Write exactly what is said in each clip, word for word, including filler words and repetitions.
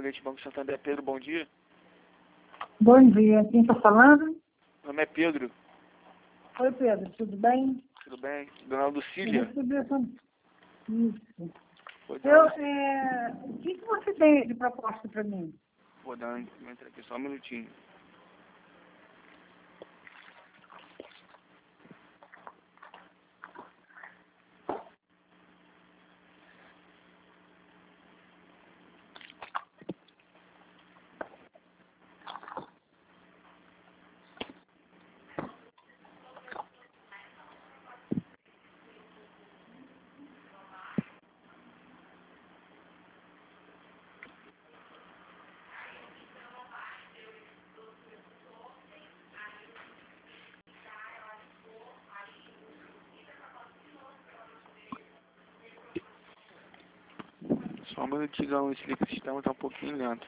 Colete Banco Santander. Pedro, bom dia. Bom dia, quem está falando? Meu nome é Pedro. Oi, Pedro, tudo bem? Tudo bem? Dona Lucília? Eu recebi essa... Isso. Oi, dona Eu, Lucília. é... O que, que você tem de proposta para mim? Vou dar uma entrada aqui, só um minutinho. Só um minutinho, esse sistema está um pouquinho lento.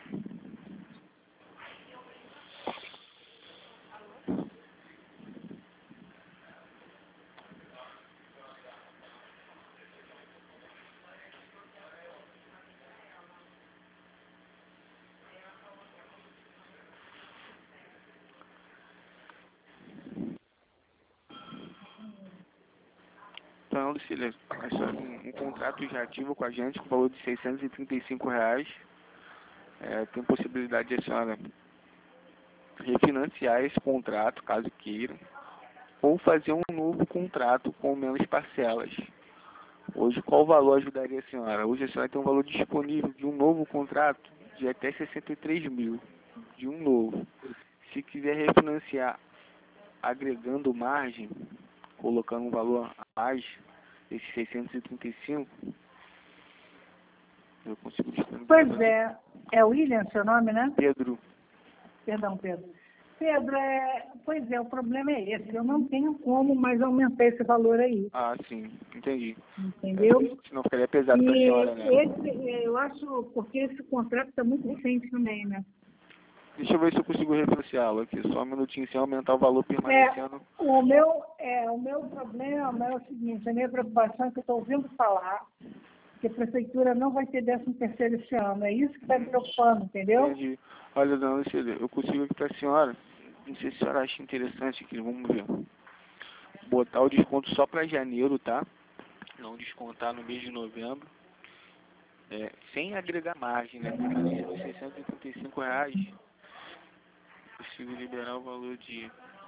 Então, Lucília, é só um, um contrato já ativo com a gente, com valor de seiscentos e trinta e cinco reais. É, tem possibilidade de a senhora refinanciar esse contrato, caso queira, ou fazer um novo contrato com menos parcelas. Hoje, qual valor ajudaria a senhora? Hoje a senhora tem um valor disponível de um novo contrato de até sessenta e três mil, de um novo. Se quiser refinanciar agregando margem, colocando um valor a mais, esses seiscentos e trinta e cinco, eu consigo disponibilizar. Pois é, é William seu nome, né? Pedro. Perdão, Pedro. Pedro, é... pois é, o problema é esse. Eu não tenho como mais aumentar esse valor aí. Ah, sim, entendi. Entendeu? Senão ficaria pesado para a E senhora, né? esse, eu acho, porque esse contrato está muito recente também, né? Deixa eu ver se eu consigo refinanciá-lo aqui. Só um minutinho, sem aumentar o valor permanecendo. É, o meu, é, o meu problema é o seguinte, a minha preocupação é que eu estou ouvindo falar que a prefeitura não vai ter décimo terceiro esse ano. É isso que está me preocupando, entendeu? Entendi. Olha, dona Lucília, eu consigo aqui para a senhora. Não sei se a senhora acha interessante aqui, vamos ver. Botar o desconto só para janeiro, tá? Não descontar no mês de novembro. É, sem agregar margem, né? Financiando os seiscentos e trinta e cinco reais. Consigo liberar o valor de...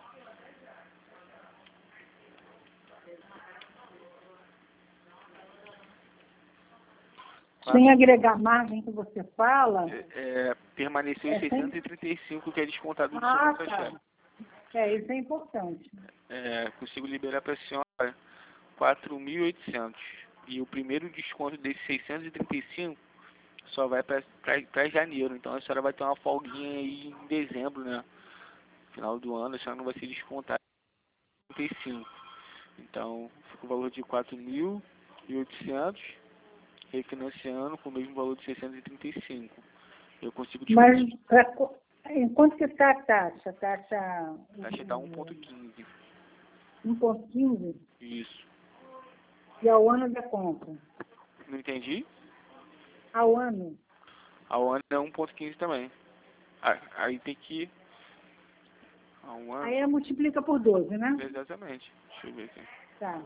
Sem agregar margem que você fala... É, é, permaneceu em É sem- seiscentos e trinta e cinco, que é descontado do Ah, segundo tá. taxado. É, isso é importante. É, consigo liberar para a senhora quatro mil e oitocentos. E o primeiro desconto desses seiscentos e trinta e cinco só vai para janeiro. Então a senhora vai ter uma folguinha aí em dezembro, né? Final do ano, a senhora não vai ser descontada em trinta e cinco. Então fica o valor de quatro mil e oitocentos, refinanciando com o mesmo valor de seiscentos e trinta e cinco. Eu consigo Mas descontar. pra, co- em quanto que está a taxa? A taxa A taxa está um ponto quinze. um ponto quinze Isso. e ao ano da compra? Não entendi? Ao ano? Ao ano é um ponto quinze também. Ah, aí tem que... Ao ano... Aí multiplica por doze, né? Exatamente. Deixa eu ver aqui. Tá.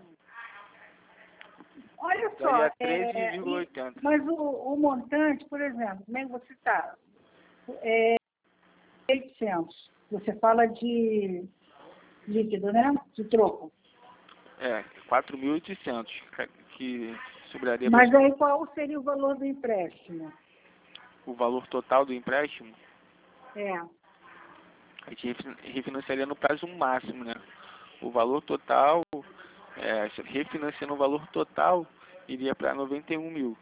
Olha só, Daria é, treze vírgula e- oitenta. mas o, o montante, por exemplo, como é que você está? É oitocentos. Você fala de líquido, né? De troco. É, quatro mil e oitocentos. Que sobraria Mas pra... aí qual seria o valor do empréstimo? o valor total do empréstimo. É. A gente refin- refinanciaria no prazo máximo, né? O valor total, é, se refinanciando o valor total, iria para noventa e um mil.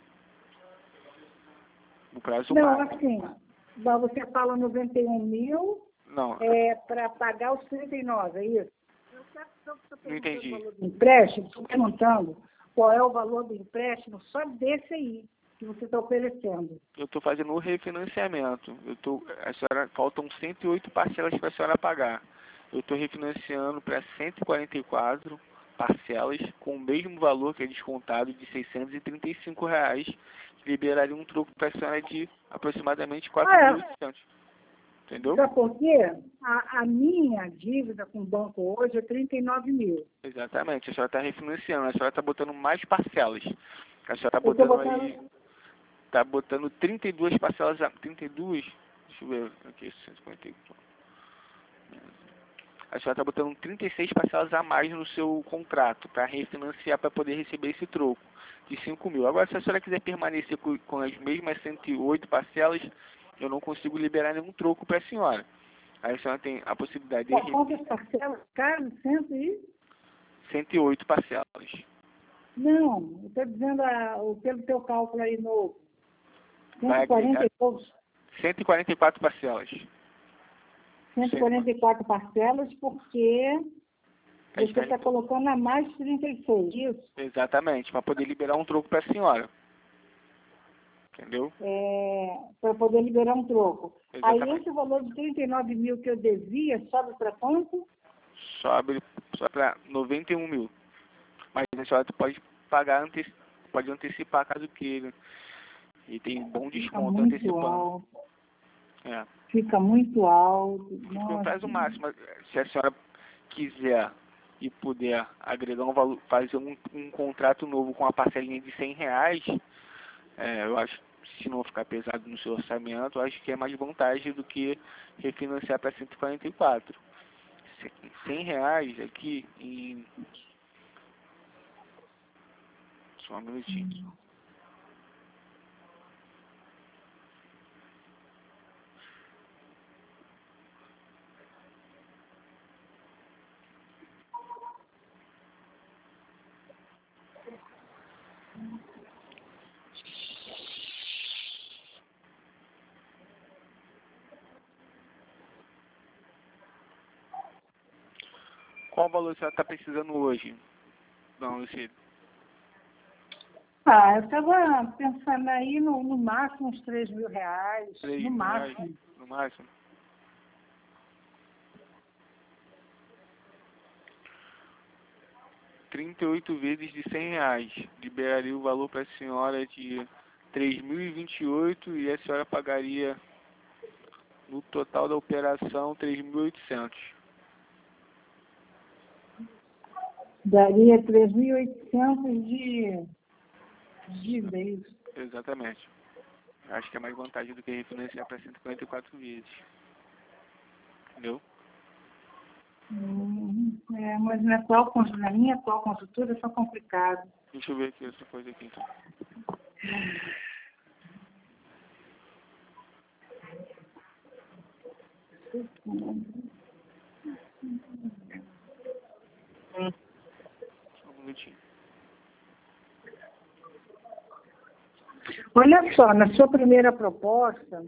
O prazo Não, máximo. assim, mas você fala noventa e um mil Não, é, para pagar os trinta e nove, é isso? Eu quero só que você não entendi. o valor do empréstimo, estou perguntando qual é o valor do empréstimo só desse aí que você está oferecendo. Eu estou fazendo o refinanciamento. Eu tô, a senhora, faltam cento e oito parcelas para a senhora pagar. Eu estou refinanciando para cento e quarenta e quatro parcelas com o mesmo valor que é descontado de seiscentos e trinta e cinco reais, liberaria um troco para a senhora de aproximadamente Ah, quatro mil é. e oitocentos. Entendeu? Sabe por quê? A, a minha dívida com o banco hoje é trinta e nove mil. Exatamente. A senhora está refinanciando. A senhora está botando mais parcelas. A senhora está Eu estou botando botando... aí... Está botando trinta e duas parcelas... A, trinta e duas... Deixa eu ver aqui. cento e cinquenta e quatro. A senhora está botando trinta e seis parcelas a mais no seu contrato para refinanciar, para poder receber esse troco de cinco mil. Agora, se a senhora quiser permanecer com, com as mesmas cento e oito parcelas, eu não consigo liberar nenhum troco para a senhora. Aí a senhora tem a possibilidade de... Qual- Quantas parcelas? Carlos, cento e... cento e oito parcelas. Não, eu estou dizendo a, o pelo teu cálculo aí novo. Vai cento e quarenta agregar e poucos. cento e quarenta e quatro parcelas. cento e quarenta e quatro parcelas, porque Aí você está colocando a mais trinta e seis, isso? Exatamente, para poder liberar um troco para a senhora. Entendeu? É, para poder liberar um troco. Exatamente. Aí esse valor de trinta e nove mil que eu devia sobe para quanto? Sobe só para noventa e um mil. Mas a senhora pode pagar, ante pode antecipar caso queira. E tem bom Fica desconto muito antecipando. alto. É. Fica muito alto. Então, faz o Nossa. máximo. Se a senhora quiser e puder agregar um valor, fazer um, um contrato novo com uma parcelinha de cem reais, é, eu acho que se não ficar pesado no seu orçamento, eu acho que é mais vantagem do que refinanciar para cento e quarenta e quatro. cem reais aqui em... Só um minutinho. Qual valor você está precisando hoje? Não, Lucílio. Ah, eu estava pensando aí no, no máximo uns três mil reais. três No mil reais, máximo. no máximo. trinta e oito vezes de cem reais. Liberaria o valor para a senhora de três mil e vinte e oito e a senhora pagaria no total da operação três mil e oitocentos. Daria três mil e oitocentos de dívida, é isso? Exatamente. Acho que é mais vantagem do que refinanciar para cento e quarenta e quatro vezes. Entendeu? Hum, é, mas na, atual, cons- na minha atual consultura é só complicado. Deixa eu ver aqui outra coisa aqui então. Só um minutinho. Olha só, na sua primeira proposta,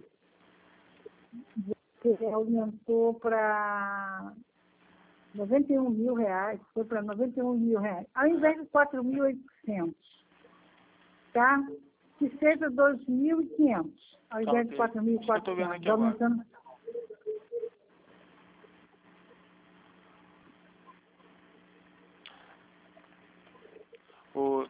você aumentou para noventa e um mil reais, foi para noventa e um mil reais, ao invés de quatro mil e oitocentos, tá? Que seja dois mil e quinhentos, ao invés de ok. quatro mil e Isso que eu tô vendo quatrocentos. aqui agora. Aumentando. O,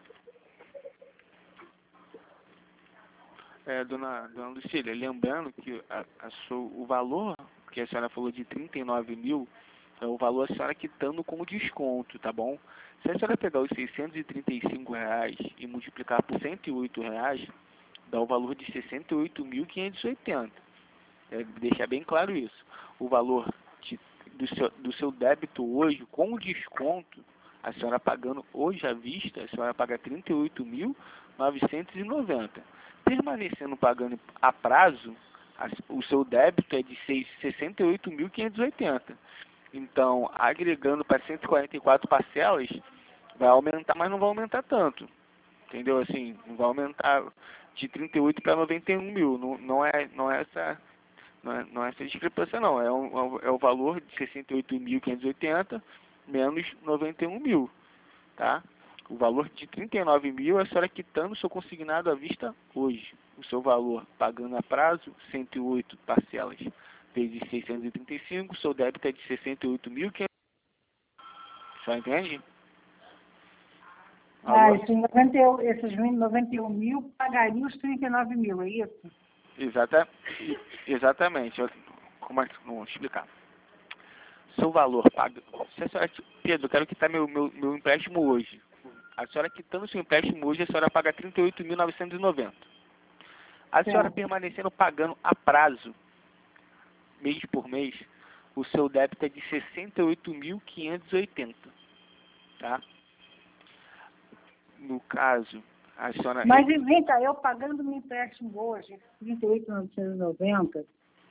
é, dona, dona Lucília, lembrando que a, a sua, o valor que a senhora falou de trinta e nove mil é o valor a senhora quitando com desconto, tá bom? Se a senhora pegar os seiscentos e trinta e cinco reais e multiplicar por cento e oito reais, dá o valor de sessenta e oito mil quinhentos e oitenta. É, deixar bem claro isso. O valor de, do, seu, do seu débito hoje, com desconto, a senhora pagando hoje à vista, a senhora paga trinta e oito mil novecentos e noventa. Permanecendo pagando a prazo, a, o seu débito é de sessenta e oito mil quinhentos e oitenta. Então, agregando para cento e quarenta e quatro parcelas, vai aumentar, mas não vai aumentar tanto. Entendeu? Assim, não vai aumentar de trinta e oito para noventa e um mil. Não, não, é, não é essa... Não é, não é essa discrepância não, é, um, é o valor de sessenta e oito mil quinhentos e oitenta menos noventa e um mil, tá? O valor de trinta e nove mil é a senhora quitando o seu consignado à vista hoje. O seu valor pagando a prazo, cento e oito parcelas vezes seiscentos e trinta e cinco, o seu débito é de sessenta e oito mil quinhentos. Só entende? Ah, Alô? esses, noventa e um, esses noventa e um mil pagariam os trinta e nove mil, é isso? Exata, exatamente. Eu- Como é que vou explicar? Seu valor pago. Se a senhora, Pedro, eu quero quitar meu, meu, meu empréstimo hoje. A senhora quitando seu empréstimo hoje, a senhora paga trinta e oito mil novecentos e noventa. A senhora Certo. permanecendo pagando a prazo, mês por mês, o seu débito é de sessenta e oito mil quinhentos e oitenta. Tá? No caso, a senhora... Mas e vem cá, eu pagando meu empréstimo hoje, trinta e oito mil novecentos e noventa,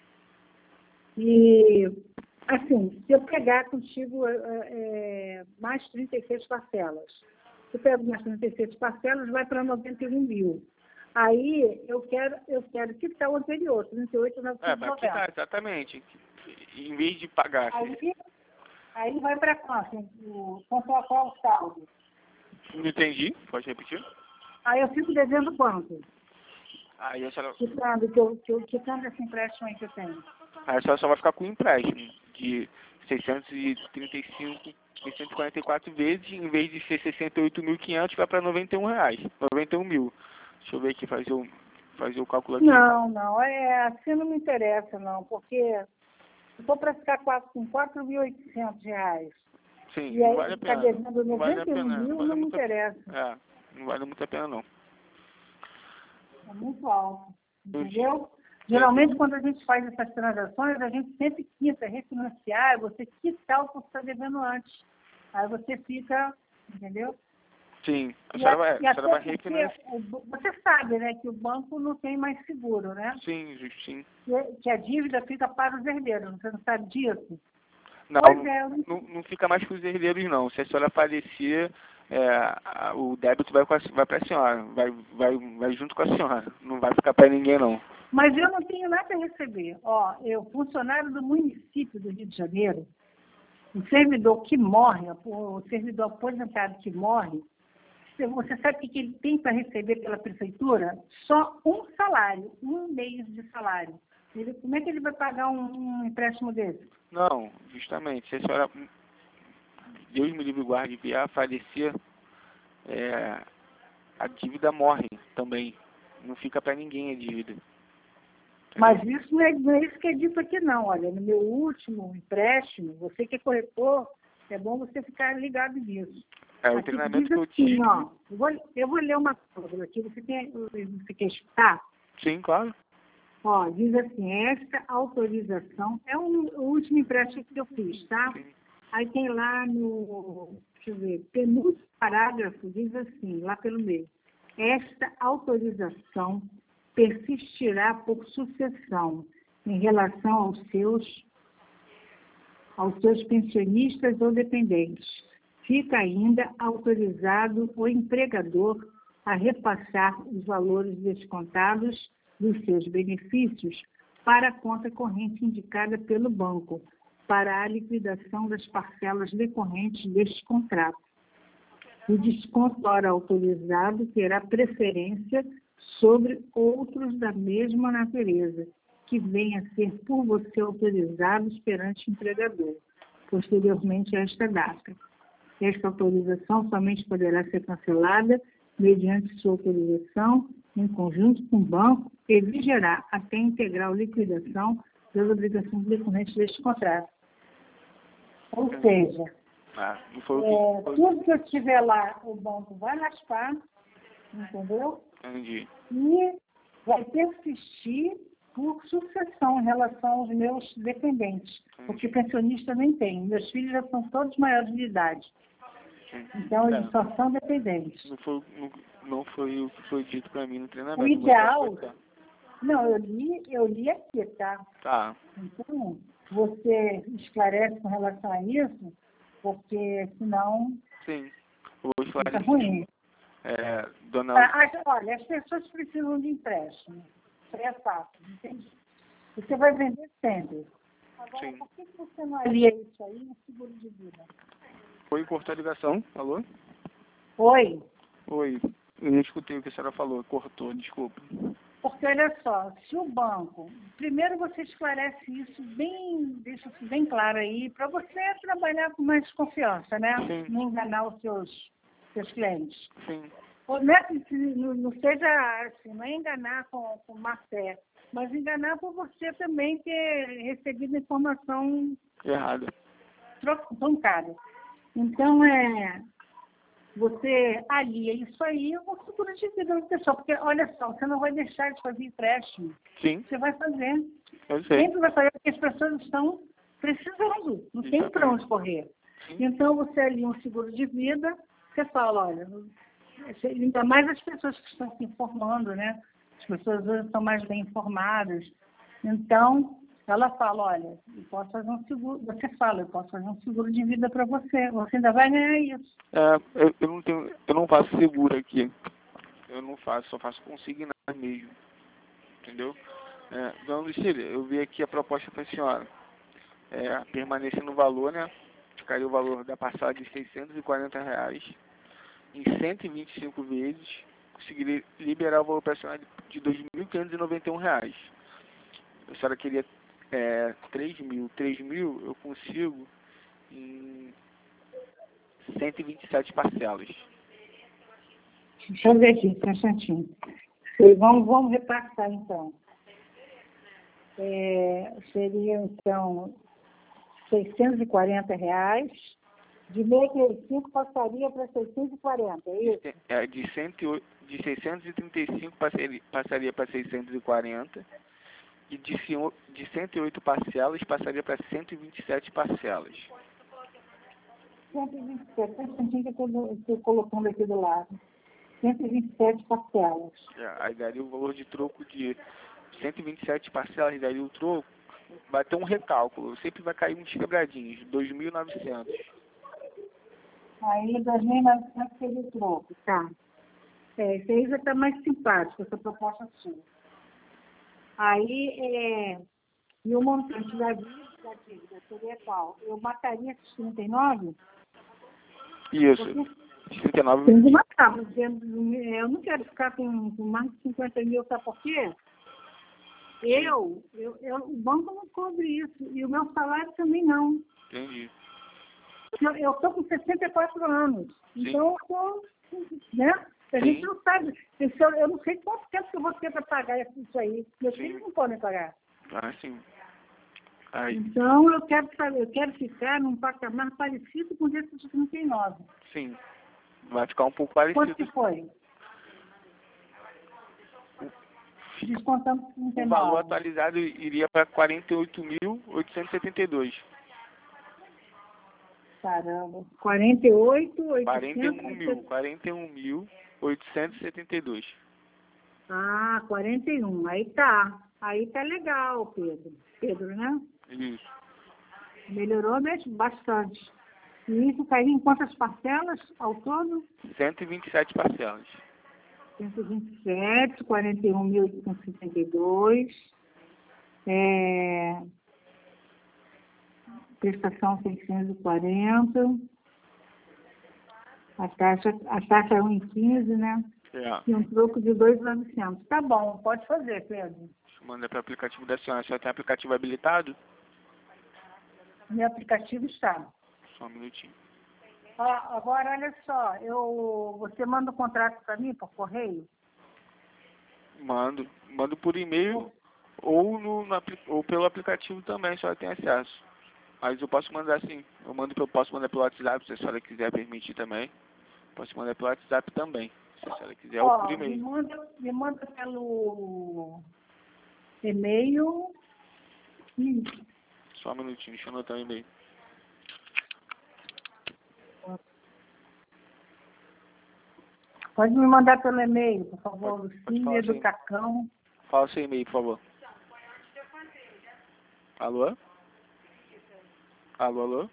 e assim, se eu pegar contigo é, é, mais trinta e seis parcelas, se eu pego mais trinta e seis parcelas, vai para noventa e um mil. Aí eu quero, eu quero quitar o anterior, trinta e oito mil É, novecentos e para noventa. quitar, exatamente. Em vez de pagar... Aí, aí vai para quanto? O- Quanto é qual o saldo? Não entendi, pode repetir? Aí eu fico devendo quanto? Aí a senhora, Quitando, que eu, que eu, quitando esse empréstimo aí que eu tenho. aí a senhora só vai ficar com um empréstimo de seiscentos e trinta e cinco, seiscentos e quarenta e quatro vezes, em vez de ser sessenta e oito mil e quinhentos, vai para noventa e um reais, noventa e um mil. Deixa eu ver aqui, fazer o, fazer o cálculo aqui. Não, não, é assim não me interessa, não, porque se for para ficar quatro, com quatro mil e oitocentos reais, Sim, e não aí vale a ficar pena. devendo Não vale a noventa e um pena, não mil, vale não me muito a pena. interessa. É, não vale muito a pena não. É muito alto, Eu- entendeu? eu Geralmente, quando a gente faz essas transações, a gente sempre quita, refinanciar, você quitar o que você está devendo antes. Aí você fica, entendeu? Sim, a E, senhora a, vai, e a senhora até vai porque refinanciar. o ba- você sabe, né, que o banco não tem mais seguro, né? Sim, justo, sim. Que, que a dívida fica para os herdeiros, você não sabe disso? Não, Pois é, eu não- não, não fica mais com os herdeiros não. Se a senhora falecer, é, a- o débito vai, com a- vai para a senhora, vai, vai, vai junto com a senhora. Não vai ficar para ninguém não. mas eu não tenho nada a receber. Ó, eu, funcionário do município do Rio de Janeiro, o servidor que morre, o servidor aposentado que morre, você sabe o que que ele tem para receber pela prefeitura? Só um salário, um mês de salário. Ele, como é que ele vai pagar um, um empréstimo desse? Não, justamente, se a senhora, Deus me livre e guarde, vier a falecer, é, a dívida morre também. Não fica para ninguém a dívida. Mas isso não é, não é isso que é dito aqui, não. Olha, no meu último empréstimo, você que é corretor, é bom você ficar ligado nisso. É, o Aqui treinamento diz que eu assim, tive... ó, eu vou, eu vou ler uma coisa aqui, você, tem, você quer escutar? Sim, claro. Ó, diz assim, esta autorização, é um, o último empréstimo que eu fiz, tá? Sim. Aí tem lá no, deixa eu ver, penúltimo parágrafo, diz assim, lá pelo meio, esta autorização persistirá por sucessão em relação aos seus, aos seus pensionistas ou dependentes. Fica ainda autorizado o empregador a repassar os valores descontados dos seus benefícios para a conta corrente indicada pelo banco, para a liquidação das parcelas decorrentes deste contrato. O desconto ora autorizado terá preferência sobre outros da mesma natureza, que venham a ser por você autorizados perante o empregador, posteriormente a esta data. Esta autorização somente poderá ser cancelada mediante sua autorização em conjunto com o banco e vigerá até a integral liquidação das obrigações decorrentes deste contrato. Ou seja, Ah, não foi o é, que... tudo que eu tiver lá, o banco vai raspar, entendeu? Entendi. E vai persistir por sucessão em relação aos meus dependentes, porque pensionista nem tem. Meus filhos já são todos maiores de idade, Sim. então É. eles só são dependentes. Não foi, não, não foi o que foi dito para mim no treinamento. O Vou ideal, respeitar. não, eu li, eu li aqui, tá? Tá. Então, você esclarece com relação a isso, porque senão Sim. Vou fica esclarecer. ruim. É, dona... Ah, as- olha, as pessoas precisam de empréstimo. Isso aí é fácil, entende? Você vai vender sempre. Agora, Sim. por que que você não alia isso aí no seguro de vida? Foi, cortou a ligação. Alô? Oi? Oi. Eu não escutei o que a senhora falou. Cortou, desculpa. Porque, olha só, se o banco... Primeiro você esclarece isso bem, deixa isso bem claro aí, para você trabalhar com mais confiança, né? Sim. Não enganar os seus, seus clientes. Sim. Ou não, é que não, não seja assim, não é enganar com, com má fé, mas enganar por você também ter recebido informação Errado. truncada. Então, é, você alia isso aí com seguro de vida da pessoa, porque, olha só, você não vai deixar de fazer empréstimo. Sim. Você vai fazer. Eu sei. Sempre vai fazer, porque as pessoas estão precisando, não tem para onde correr. Sim. Então, você alia um seguro de vida, você fala, olha, ainda mais as pessoas que estão se informando, né? As pessoas hoje estão mais bem informadas. Então, ela fala, olha, eu posso fazer um seguro, você fala, eu posso fazer um seguro de vida para você, você ainda vai ganhar isso. É, eu, eu não tenho, eu não faço seguro aqui. Eu não faço, só faço consignado mesmo. Entendeu? É, dona Lucília, eu vi aqui a proposta para a senhora. É, permanecer no valor, né? Ficaria o valor da passada de seiscentos e quarenta reais em cento e vinte e cinco vezes. Conseguiria liberar o valor para a senhora de dois mil quinhentos e noventa e um reais. A senhora queria é, três mil. três mil eu consigo em cento e vinte e sete parcelas. Deixa eu ver aqui, um instantinho. Vamos, vamos repassar, então. É, seria, então, seiscentos e quarenta reais. De seiscentos e trinta e cinco passaria para seiscentos e quarenta, é isso? É, de, cento e oito, de seiscentos e trinta e cinco passaria, passaria para seiscentos e quarenta. E de, de cento e oito parcelas passaria para cento e vinte e sete parcelas. cento e vinte e sete, um instantinho que eu estou colocando aqui do lado. cento e vinte e sete parcelas. É, aí daria o valor de troco de cento e vinte e sete parcelas, daria o troco, vai ter um recálculo, sempre vai cair uns quebradinhos, dois mil e novecentos. Aí, dois mil e novecentos seria o troco, tá. É, isso aí já está mais simpático, essa proposta sua. Aí, é, e o montante da dívida, da dívida seria qual? Eu mataria esses trinta e nove? Isso, trinta e nove. Tem que matar, porque eu não quero ficar com, com mais de cinquenta mil, sabe por quê? Eu, eu, eu, o banco não cobre isso, e o meu salário também não. Entendi. Eu estou com sessenta e quatro anos, Sim. então eu estou, né? A gente Sim. não sabe, isso eu, eu não sei quanto tempo que eu vou ter para pagar isso aí. Meus Sim. filhos não podem pagar. Ah, sim. Aí, Então eu quero saber, eu quero ficar num patamar parecido com esse de trinta e nove. sim. Vai ficar um pouco Quanto parecido. que foi? Descontando trinta e O nove. valor atualizado iria para quarenta e oito mil oitocentos e setenta e dois. Caramba. quarenta e oito, quarenta e um oitocentos. mil. quarenta e um mil oitocentos e setenta e dois. Ah, quarenta e um. Aí tá. Aí tá legal, Pedro. Pedro, né? Isso. Melhorou mesmo bastante. E isso caiu em quantas parcelas ao todo? cento e vinte e sete parcelas. cento e vinte e sete, quarenta e um mil oitocentos e setenta e dois. É... Prestação seiscentos e quarenta. A taxa, a taxa é um vírgula quinze, né? É. E um troco de dois mil e novecentos. Tá bom, pode fazer, Pedro. Deixa eu mandar para o aplicativo da senhora. A senhora tem aplicativo habilitado? Meu aplicativo está. Só um minutinho. Ah, agora, olha só, eu, você manda o contrato para mim por correio? Mando. Mando por e-mail ou, no, no, apli- ou pelo aplicativo também, a senhora tem acesso. Mas eu posso mandar sim. Eu mando, eu posso mandar pelo WhatsApp, se a senhora quiser permitir também. Posso mandar pelo WhatsApp também, se a senhora quiser, ou por Ó, me e-mail. manda, me manda pelo e-mail. Ih, Só um minutinho, deixa eu anotar o e-mail. Pode me mandar pelo e-mail, por favor, Pode, pode falar Lucinha do sim. Cacão. Fala seu e-mail, por favor. Alô? Alô, alô?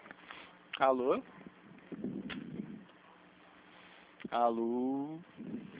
Alô? Alô?